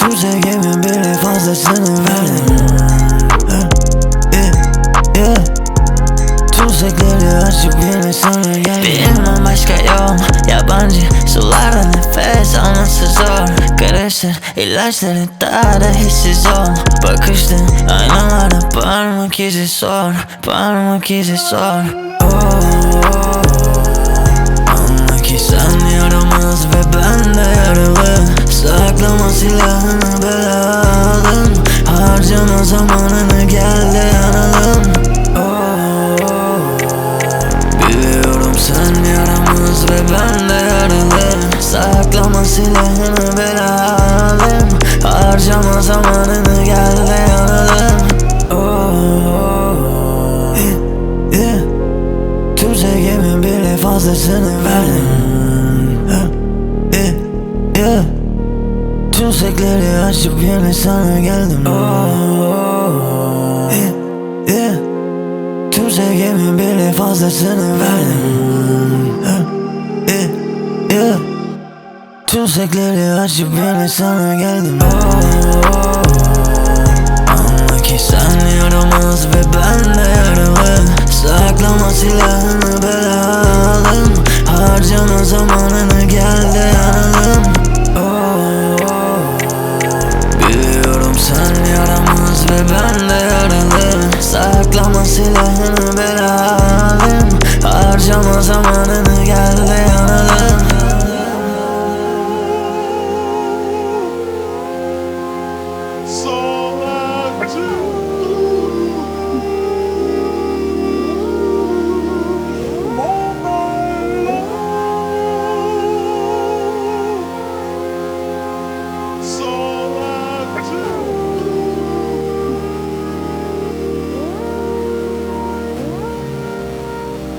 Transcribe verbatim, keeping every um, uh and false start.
Tüm sevgimin bile fazlasını verdim. Yeah, yeah. Tuzakları açıp yine sana geldim. Benim başka yol, yabancı sularda nefes alması zor. Karıştır ilaçları daha da hissiz ol. Bakıştın aynalarda parmak izi sor, parmak izi sor. Oh, anla ki sen yaramaz ve ben de yaralı. Saklama silahını belalım. Harcama zamanını geldi yanalım. Oh, biliyorum sen yaramaz ve ben de yaralı. Saklama silahını belalım. Harcama zamanını geldi yanalım. Oh, yeah, yeah. Tüm sevgimin bile fazlasını verdim. Yeah, yeah. Tüm sekleri açıp yine sana geldim. Oh, yeah, yeah. Tüm sevgimin bile fazlasını verdim. Yeah, yeah. Tüm sekleri açıp yine sana geldim. Oh, anla ki sen yaramaz ve ben de yaralı. Saklama silahını belalım. Harcama zamanını geldi yanalım.